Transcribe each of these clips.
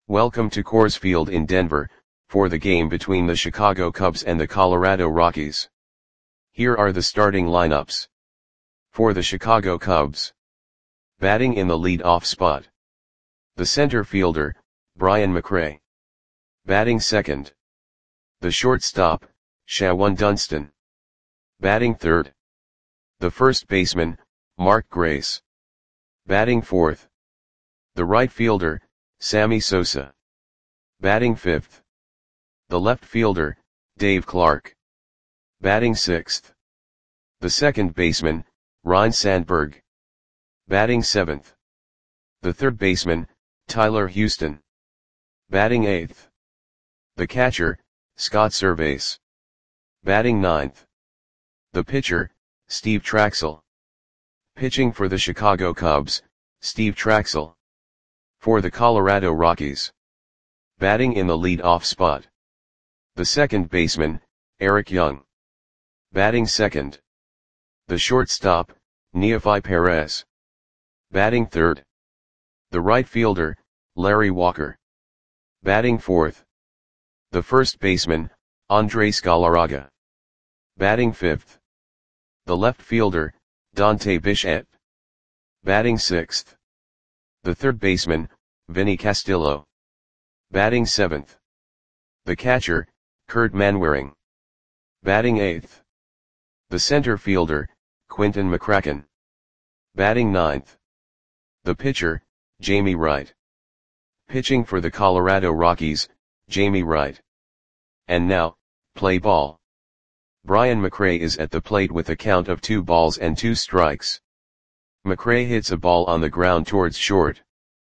Welcome to Coors Field in Denver, for the game between the Chicago Cubs and the Colorado Rockies. Here are the starting lineups. For the Chicago Cubs. Batting in the lead-off spot. The center fielder, Brian McRae. Batting second. The shortstop, Shawon Dunston. Batting third. The first baseman, Mark Grace. Batting fourth. The right fielder, Sammy Sosa. Batting fifth. The left fielder, Dave Clark. Batting sixth. The second baseman, Ryne Sandberg. Batting seventh. The third baseman, Tyler Houston. Batting eighth. The catcher, Scott Servais. Batting ninth. The pitcher, Steve Trachsel. Pitching for the Chicago Cubs, Steve Trachsel. For the Colorado Rockies. Batting in the lead-off spot. The second baseman, Eric Young. Batting second. The shortstop, Neofi Perez. Batting third. The right fielder, Larry Walker. Batting fourth. The first baseman, Andres Galarraga. Batting fifth. The left fielder, Dante Bichette. Batting sixth. The third baseman, Vinny Castillo. Batting seventh. The catcher, Kurt Manwaring. Batting eighth. The center fielder, Quinton McCracken. Batting ninth. The pitcher, Jamie Wright. Pitching for the Colorado Rockies, Jamie Wright. And now, play ball. Brian McRae is at the plate with a count of 2 balls and 2 strikes. McRae hits a ball on the ground towards short.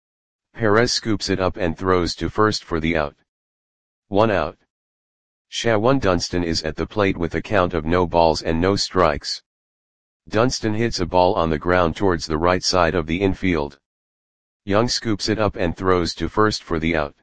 Perez scoops it up and throws to first for the out. 1 out. Shawon Dunston is at the plate with a count of no balls and no strikes. Dunston hits a ball on the ground towards the right side of the infield. Young scoops it up and throws to first for the out.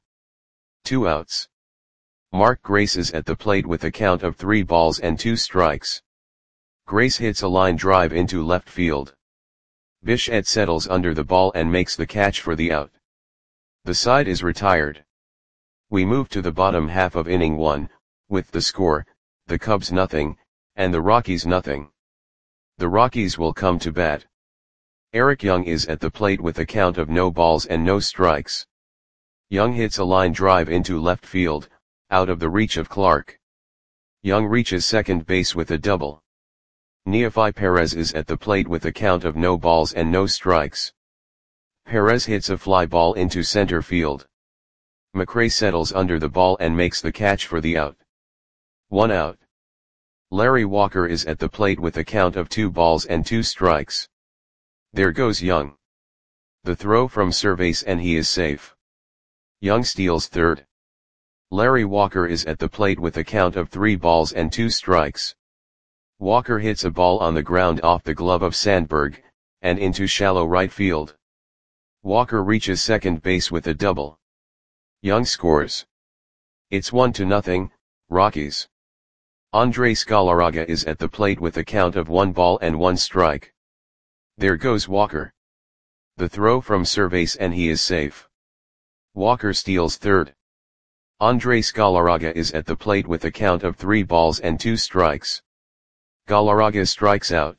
2 outs. Mark Grace is at the plate with a count of 3 balls and 2 strikes. Grace hits a line drive into left field. Bichette settles under the ball and makes the catch for the out. The side is retired. We move to the bottom half of inning 1, with the score, the Cubs nothing, and the Rockies nothing. The Rockies will come to bat. Eric Young is at the plate with a count of no balls and no strikes. Young hits a line drive into left field, out of the reach of Clark. Young reaches second base with a double. Neofi Perez is at the plate with a count of no balls and no strikes. Perez hits a fly ball into center field. McRae settles under the ball and makes the catch for the out. 1 out. Larry Walker is at the plate with a count of 2 balls and 2 strikes. There goes Young. The throw from Servais and he is safe. Young steals third. Larry Walker is at the plate with a count of 3 balls and 2 strikes. Walker hits a ball on the ground off the glove of Sandberg, and into shallow right field. Walker reaches second base with a double. Young scores. It's 1-0, Rockies. Andres Galarraga is at the plate with a count of 1 ball and 1 strike. There goes Walker. The throw from Servais and he is safe. Walker steals third. Andres Galarraga is at the plate with a count of 3 balls and 2 strikes. Galarraga strikes out.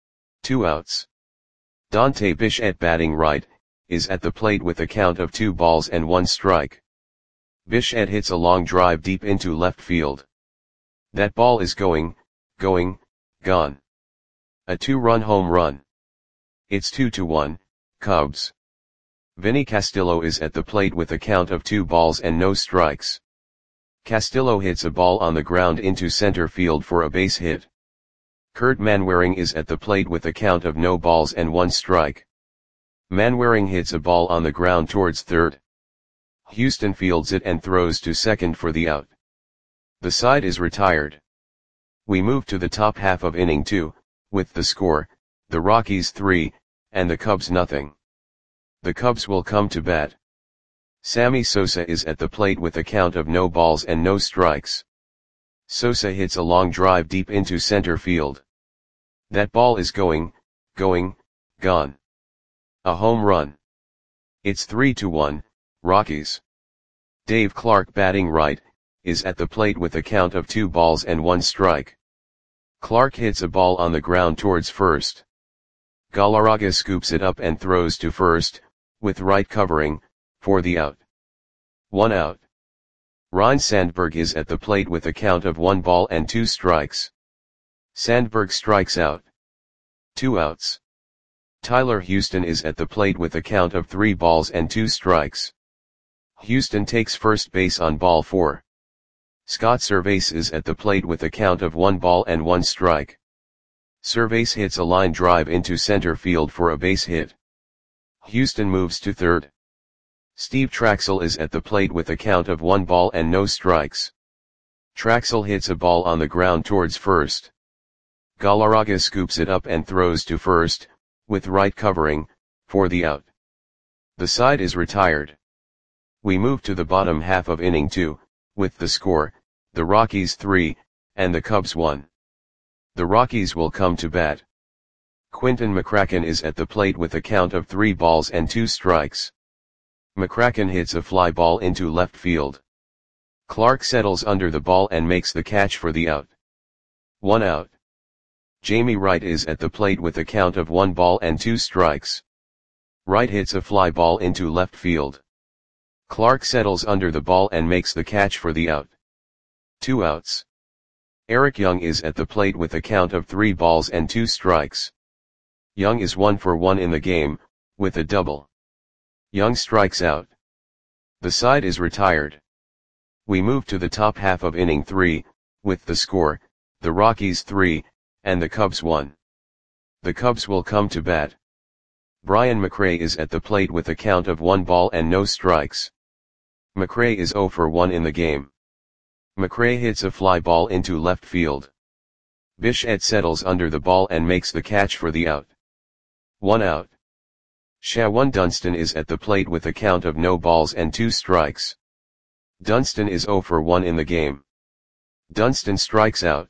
2 outs. Dante Bichette batting right, is at the plate with a count of 2 balls and 1 strike. Bichette hits a long drive deep into left field. That ball is gone. A 2-run home run. It's 2-1, Cubs. Vinny Castillo is at the plate with a count of 2 balls and no strikes. Castillo hits a ball on the ground into center field for a base hit. Kurt Manwaring is at the plate with a count of no balls and 1 strike. Manwaring hits a ball on the ground towards third. Houston fields it and throws to second for the out. The side is retired. We move to the top half of inning 2, with the score, the Rockies 3, and the Cubs nothing. The Cubs will come to bat. Sammy Sosa is at the plate with a count of no balls and no strikes. Sosa hits a long drive deep into center field. That ball is gone. A home run. It's 3-1, Rockies. Dave Clark batting right, is at the plate with a count of 2 balls and 1 strike. Clark hits a ball on the ground towards first. Galarraga scoops it up and throws to first, with right covering, for the out. 1 out. Ryne Sandberg is at the plate with a count of 1 ball and 2 strikes. Sandberg strikes out. 2 outs. Tyler Houston is at the plate with a count of 3 balls and 2 strikes. Houston takes first base on ball 4. Scott Servais is at the plate with a count of 1 ball and 1 strike. Servais hits a line drive into center field for a base hit. Houston moves to third. Steve Traxel is at the plate with a count of 1 ball and no strikes. Traxel hits a ball on the ground towards first. Galarraga scoops it up and throws to first, with right covering, for the out. The side is retired. We move to the bottom half of inning 2, with the score, the Rockies 3, and the Cubs 1. The Rockies will come to bat. Quinton McCracken is at the plate with a count of 3 balls and 2 strikes. McCracken hits a fly ball into left field. Clark settles under the ball and makes the catch for the out. 1 out. Jamie Wright is at the plate with a count of 1 ball and 2 strikes. Wright hits a fly ball into left field. Clark settles under the ball and makes the catch for the out. 2 outs. Eric Young is at the plate with a count of 3 balls and 2 strikes. Young is 1 for 1 in the game, with a double. Young strikes out. The side is retired. We move to the top half of inning 3, with the score, the Rockies 3, and the Cubs 1. The Cubs will come to bat. Brian McRae is at the plate with a count of 1 ball and no strikes. McRae is 0 for 1 in the game. McRae hits a fly ball into left field. Bichette settles under the ball and makes the catch for the out. 1 out. Shawan Dunston is at the plate with a count of no balls and 2 strikes. Dunston is 0 for 1 in the game. Dunston strikes out.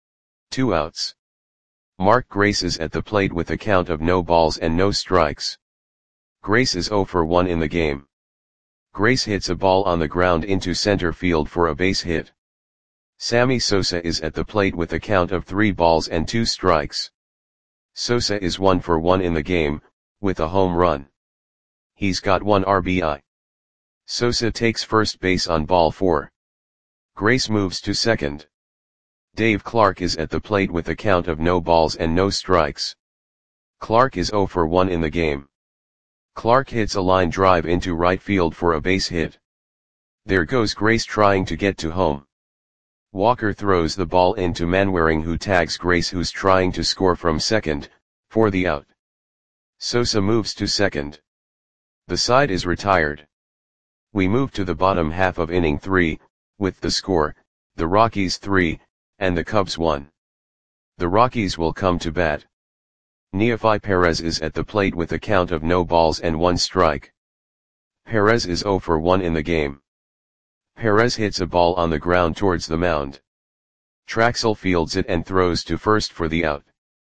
2 outs. Mark Grace is at the plate with a count of no balls and no strikes. Grace is 0 for 1 in the game. Grace hits a ball on the ground into center field for a base hit. Sammy Sosa is at the plate with a count of 3 balls and 2 strikes. Sosa is 1 for 1 in the game, with a home run. He's got 1 RBI. Sosa takes first base on ball 4. Grace moves to second. Dave Clark is at the plate with a count of no balls and no strikes. Clark is 0 for 1 in the game. Clark hits a line drive into right field for a base hit. There goes Grace trying to get to home. Walker throws the ball into Manwaring, who tags Grace, who's trying to score from second, for the out. Sosa moves to second. The side is retired. We move to the bottom half of inning 3, with the score, the Rockies 3, and the Cubs 1. The Rockies will come to bat. Neofi Perez is at the plate with a count of no balls and 1 strike. Perez is 0 for 1 in the game. Perez hits a ball on the ground towards the mound. Traxel fields it and throws to first for the out.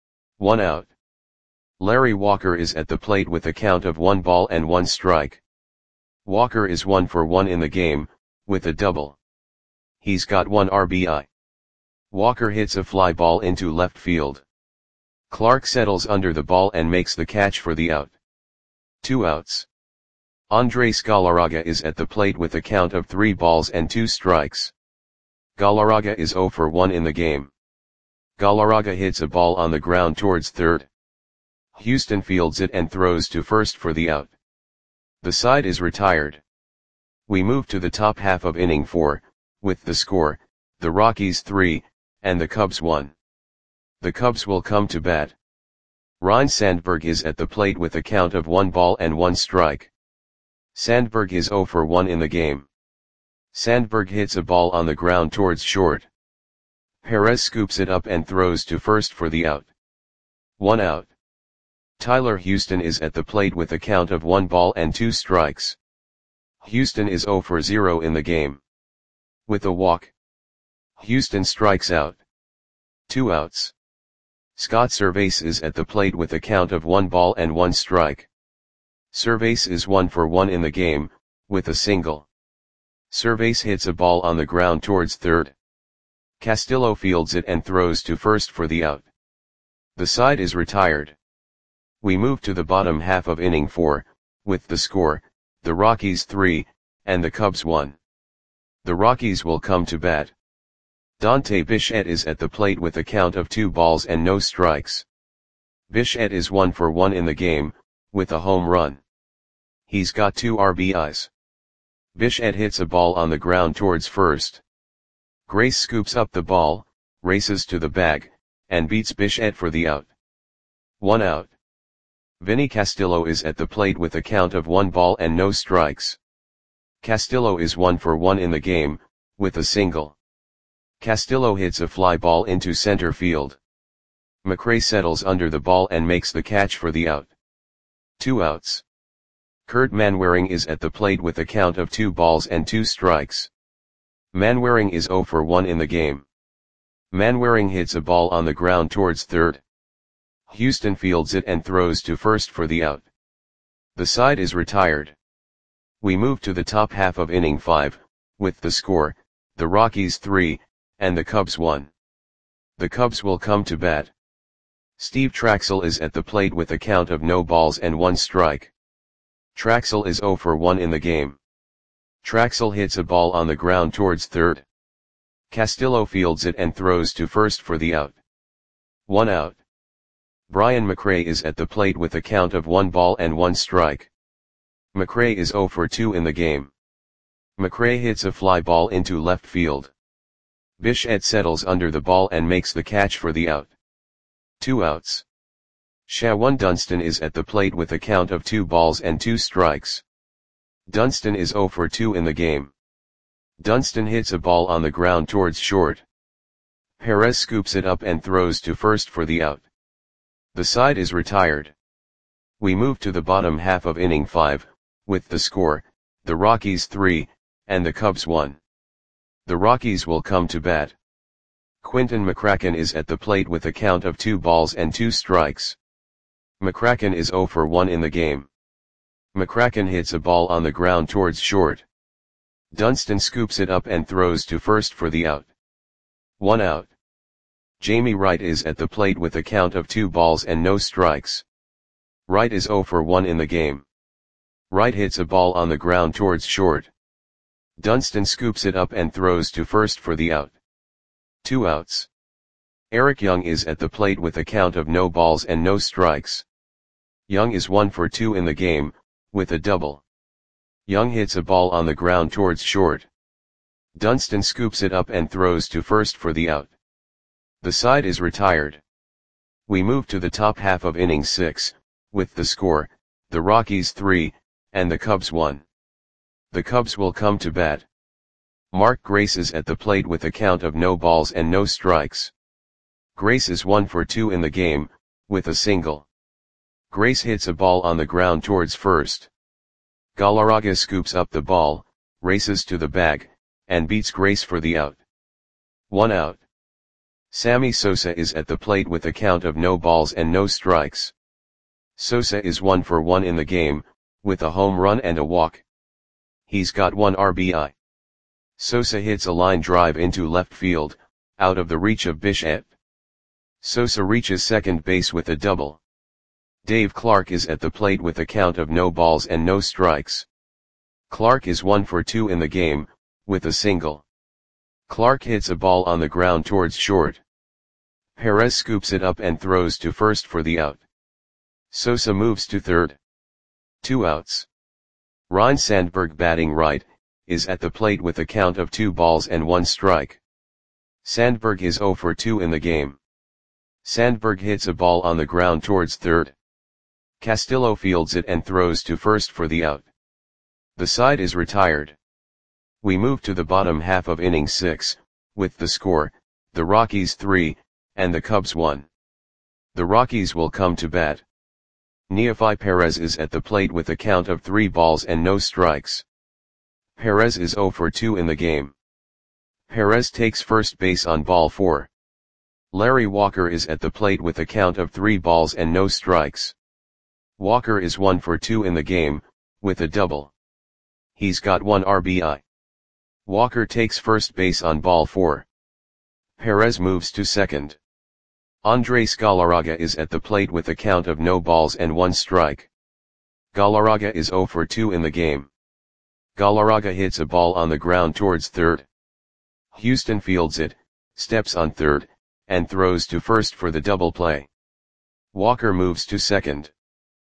1 out. Larry Walker is at the plate with a count of 1 ball and 1 strike. Walker is 1 for 1 in the game, with a double. He's got 1 RBI. Walker hits a fly ball into left field. Clark settles under the ball and makes the catch for the out. 2 outs. Andres Galarraga is at the plate with a count of 3 balls and 2 strikes. Galarraga is 0 for 1 in the game. Galarraga hits a ball on the ground towards third. Houston fields it and throws to first for the out. The side is retired. We move to the top half of inning 4, with the score, the Rockies 3, and the Cubs 1. The Cubs will come to bat. Ryne Sandberg is at the plate with a count of 1 ball and 1 strike. Sandberg is 0 for 1 in the game. Sandberg hits a ball on the ground towards short. Perez scoops it up and throws to first for the out. 1 out. Tyler Houston is at the plate with a count of 1 ball and 2 strikes. Houston is 0 for 0 in the game. With a walk, Houston strikes out. 2 outs. Scott Servais is at the plate with a count of 1 ball and 1 strike. Servais is 1 for 1 in the game, with a single. Cervais hits a ball on the ground towards third. Castillo fields it and throws to first for the out. The side is retired. We move to the bottom half of inning 4, with the score, the Rockies 3, and the Cubs 1. The Rockies will come to bat. Dante Bichette is at the plate with a count of 2 balls and no strikes. Bichette is 1 for 1 in the game, with a home run. He's got 2 RBIs. Bichette hits a ball on the ground towards first. Grace scoops up the ball, races to the bag, and beats Bichette for the out. 1 out. Vinny Castillo is at the plate with a count of 1 ball and no strikes. Castillo is 1 for 1 in the game, with a single. Castillo hits a fly ball into center field. McRae settles under the ball and makes the catch for the out. 2 outs. Kurt Manwaring is at the plate with a count of 2 balls and 2 strikes. Manwaring is 0 for 1 in the game. Manwaring hits a ball on the ground towards third. Houston fields it and throws to first for the out. The side is retired. We move to the top half of inning 5, with the score, the Rockies 3, and the Cubs 1. The Cubs will come to bat. Steve Traxel is at the plate with a count of no balls and 1 strike. Traxel is 0 for 1 in the game. Traxel hits a ball on the ground towards third. Castillo fields it and throws to first for the out. 1 out. Brian McRae is at the plate with a count of 1 ball and 1 strike. McRae is 0 for 2 in the game. McRae hits a fly ball into left field. Bichette settles under the ball and makes the catch for the out. 2 outs. Shawan Dunston is at the plate with a count of 2 balls and 2 strikes. Dunston is 0 for 2 in the game. Dunston hits a ball on the ground towards short. Perez scoops it up and throws to first for the out. The side is retired. We move to the bottom half of inning 5, with the score, the Rockies 3, and the Cubs 1. The Rockies will come to bat. Quinton McCracken is at the plate with a count of 2 balls and 2 strikes. McCracken is 0 for 1 in the game. McCracken hits a ball on the ground towards short. Dunston scoops it up and throws to first for the out. 1 out. Jamie Wright is at the plate with a count of 2 balls and no strikes. Wright is 0 for 1 in the game. Wright hits a ball on the ground towards short. Dunston scoops it up and throws to first for the out. 2 outs. Eric Young is at the plate with a count of no balls and no strikes. Young is 1 for 2 in the game, with a double. Young hits a ball on the ground towards short. Dunston scoops it up and throws to first for the out. The side is retired. We move to the top half of inning 6, with the score, the Rockies 3, and the Cubs 1. The Cubs will come to bat. Mark Grace is at the plate with a count of no balls and no strikes. Grace is 1 for 2 in the game, with a single. Grace hits a ball on the ground towards first. Galarraga scoops up the ball, races to the bag, and beats Grace for the out. 1 out. Sammy Sosa is at the plate with a count of no balls and no strikes. Sosa is 1 for 1 in the game, with a home run and a walk. He's got 1 RBI. Sosa hits a line drive into left field, out of the reach of Bichette. Sosa reaches second base with a double. Dave Clark is at the plate with a count of no balls and no strikes. Clark is 1 for 2 in the game, with a single. Clark hits a ball on the ground towards short. Perez scoops it up and throws to first for the out. Sosa moves to third. 2 outs. Ryne Sandberg, batting right, is at the plate with a count of 2 balls and 1 strike. Sandberg is 0 for 2 in the game. Sandberg hits a ball on the ground towards third. Castillo fields it and throws to first for the out. The side is retired. We move to the bottom half of inning 6, with the score, the Rockies 3, and the Cubs 1. The Rockies will come to bat. Neefi Perez is at the plate with a count of 3 balls and no strikes. Perez is 0 for 2 in the game. Perez takes first base on ball 4. Larry Walker is at the plate with a count of 3 balls and no strikes. Walker is 1 for 2 in the game, with a double. He's got 1 RBI. Walker takes first base on ball 4. Perez moves to second. Andres Galarraga is at the plate with a count of no balls and 1 strike. Galarraga is 0 for 2 in the game. Galarraga hits a ball on the ground towards third. Houston fields it, steps on third, and throws to first for the double play. Walker moves to second.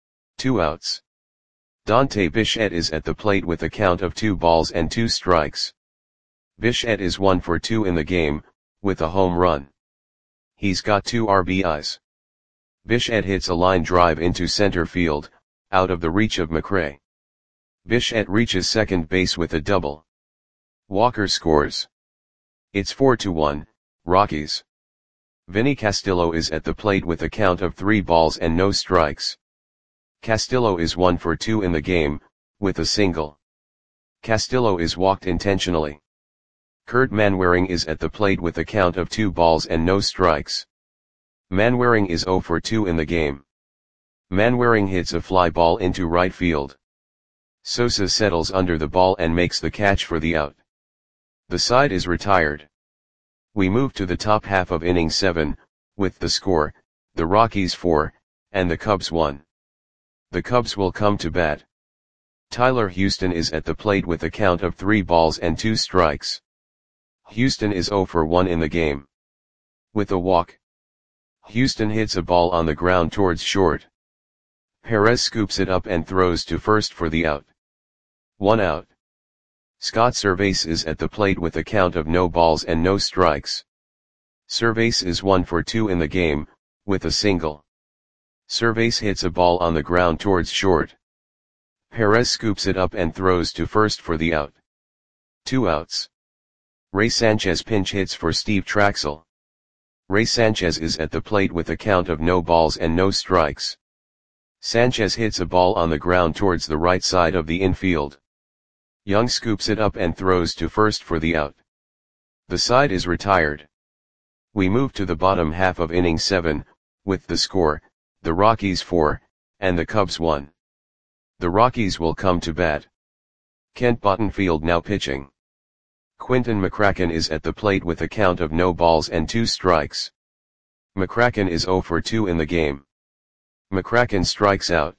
2 outs. Dante Bichette is at the plate with a count of 2 balls and 2 strikes. Bichette is 1 for 2 in the game, with a home run. He's got 2 RBIs. Bichette hits a line drive into center field, out of the reach of McRae. Bichette reaches second base with a double. Walker scores. It's 4-1, Rockies. Vinny Castillo is at the plate with a count of 3 balls and no strikes. Castillo is 1 for 2 in the game, with a single. Castillo is walked intentionally. Kurt Manwaring is at the plate with a count of 2 balls and no strikes. Manwaring is 0 for 2 in the game. Manwaring hits a fly ball into right field. Sosa settles under the ball and makes the catch for the out. The side is retired. We move to the top half of inning 7, with the score, the Rockies 4, and the Cubs 1. The Cubs will come to bat. Tyler Houston is at the plate with a count of 3 balls and 2 strikes. Houston is 0 for 1 in the game. With a walk, Houston hits a ball on the ground towards short. Perez scoops it up and throws to first for the out. 1 out. Scott Servais is at the plate with a count of no balls and no strikes. Servais is 1 for 2 in the game, with a single. Servais hits a ball on the ground towards short. Perez scoops it up and throws to first for the out. 2 outs. Ray Sanchez pinch hits for Steve Traxel. Ray Sanchez is at the plate with a count of no balls and no strikes. Sanchez hits a ball on the ground towards the right side of the infield. Young scoops it up and throws to first for the out. The side is retired. We move to the bottom half of inning 7, with the score, the Rockies 4, and the Cubs 1. The Rockies will come to bat. Kent Bottenfield now pitching. Quinton McCracken is at the plate with a count of no balls and 2 strikes. McCracken is 0 for 2 in the game. McCracken strikes out.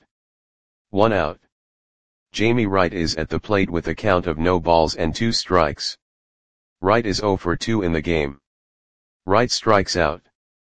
1 out. Jamie Wright is at the plate with a count of no balls and 2 strikes. Wright is 0 for 2 in the game. Wright strikes out.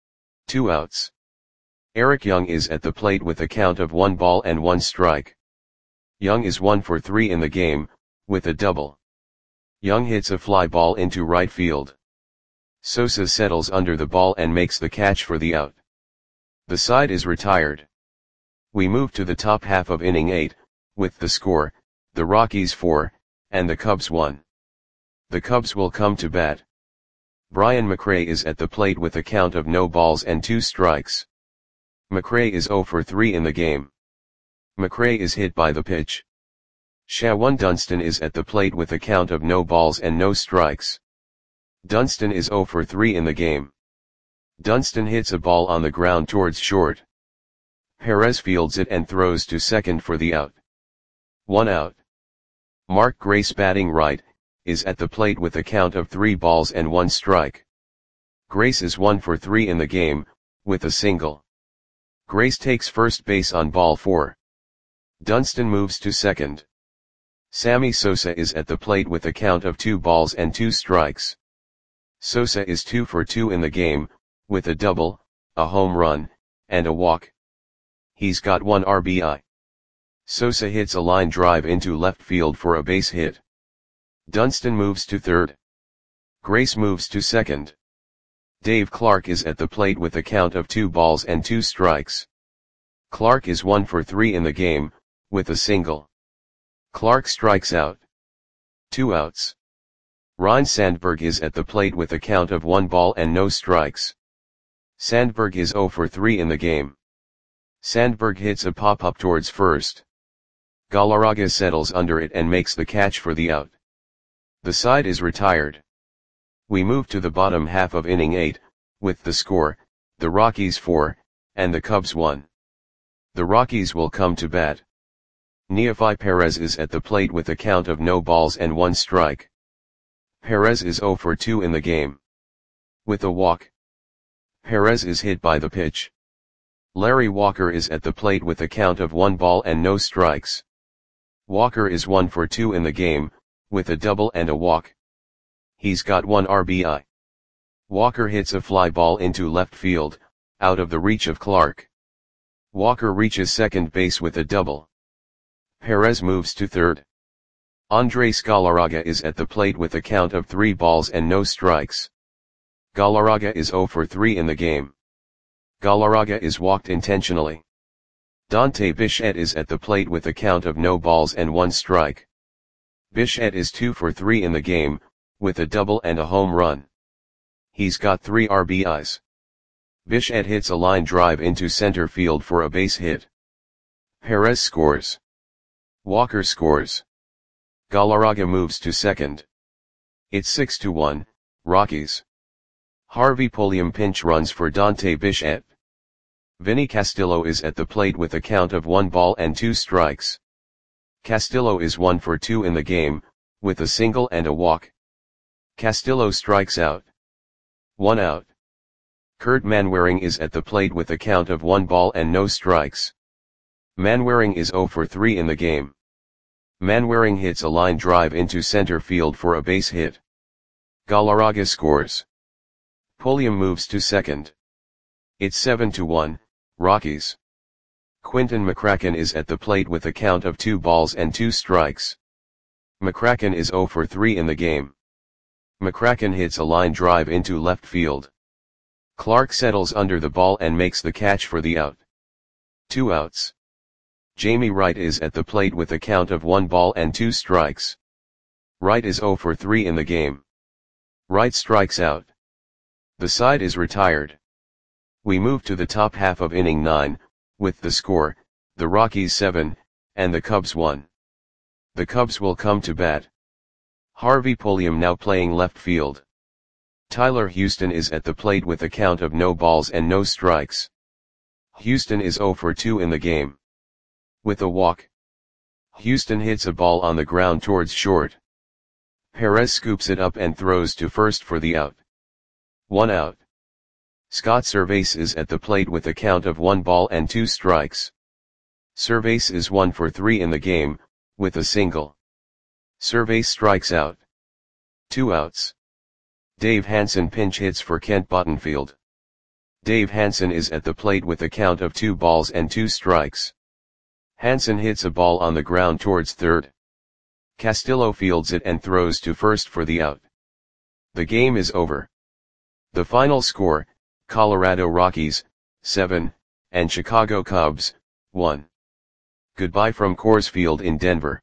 2 outs. Eric Young is at the plate with a count of 1 ball and 1 strike. Young is 1 for 3 in the game, with a double. Young hits a fly ball into right field. Sosa settles under the ball and makes the catch for the out. The side is retired. We move to the top half of inning 8, with the score, the Rockies 4, and the Cubs 1. The Cubs will come to bat. Brian McRae is at the plate with a count of no balls and 2 strikes. McRae is 0 for 3 in the game. McRae is hit by the pitch. Shawan Dunston is at the plate with a count of no balls and no strikes. Dunston is 0 for 3 in the game. Dunston hits a ball on the ground towards short. Perez fields it and throws to second for the out. 1 out. Mark Grace batting right, is at the plate with a count of 3 balls and 1 strike. Grace is 1 for 3 in the game, with a single. Grace takes first base on ball 4. Dunston moves to second. Sammy Sosa is at the plate with a count of 2 balls and 2 strikes. Sosa is 2 for 2 in the game, with a double, a home run, and a walk. He's got 1 RBI. Sosa hits a line drive into left field for a base hit. Dunston moves to third. Grace moves to second. Dave Clark is at the plate with a count of 2 balls and 2 strikes. Clark is 1 for 3 in the game, with a single. Clark strikes out. 2 outs. Ryne Sandberg is at the plate with a count of 1 ball and no strikes. Sandberg is 0 for 3 in the game. Sandberg hits a pop-up towards first. Galarraga settles under it and makes the catch for the out. The side is retired. We move to the bottom half of inning 8, with the score, the Rockies 4, and the Cubs 1. The Rockies will come to bat. Neofi Perez is at the plate with a count of no balls and 1 strike. Perez is 0 for 2 in the game. With a walk, Perez is hit by the pitch. Larry Walker is at the plate with a count of 1 ball and no strikes. Walker is 1 for 2 in the game, with a double and a walk. He's got 1 RBI. Walker hits a fly ball into left field, out of the reach of Clark. Walker reaches second base with a double. Perez moves to third. Andres Galarraga is at the plate with a count of 3 balls and no strikes. Galarraga is 0 for 3 in the game. Galarraga is walked intentionally. Dante Bichette is at the plate with a count of no balls and 1 strike. Bichette is 2 for 3 in the game, with a double and a home run. He's got 3 RBIs. Bichette hits a line drive into center field for a base hit. Perez scores. Walker scores. Galarraga moves to second. It's 6-1, Rockies. Harvey Pulliam pinch runs for Dante Bichette. Vinny Castillo is at the plate with a count of 1 ball and 2 strikes. Castillo is 1 for 2 in the game, with a single and a walk. Castillo strikes out. 1 out. Kurt Manwaring is at the plate with a count of 1 ball and no strikes. Manwaring is 0 for 3 in the game. Manwaring hits a line drive into center field for a base hit. Galarraga scores. Pulliam moves to second. It's 7-1, Rockies. Quinton McCracken is at the plate with a count of 2 balls and 2 strikes. McCracken is 0 for 3 in the game. McCracken hits a line drive into left field. Clark settles under the ball and makes the catch for the out. 2 outs. Jamie Wright is at the plate with a count of 1 ball and 2 strikes. Wright is 0 for 3 in the game. Wright strikes out. The side is retired. We move to the top half of inning 9, with the score, the Rockies 7, and the Cubs 1. The Cubs will come to bat. Harvey Pulliam now playing left field. Tyler Houston is at the plate with a count of no balls and no strikes. Houston is 0 for 2 in the game. With a walk, Houston hits a ball on the ground towards short. Perez scoops it up and throws to first for the out. 1 out. Scott Servais is at the plate with a count of 1 ball and 2 strikes. Servais is 1 for 3 in the game, with a single. Servais strikes out. 2 outs. Dave Hansen pinch hits for Kent Buttonfield. Dave Hansen is at the plate with a count of 2 balls and 2 strikes. Hansen hits a ball on the ground towards third. Castillo fields it and throws to first for the out. The game is over. The final score, Colorado Rockies, 7, and Chicago Cubs, 1. Goodbye from Coors Field in Denver.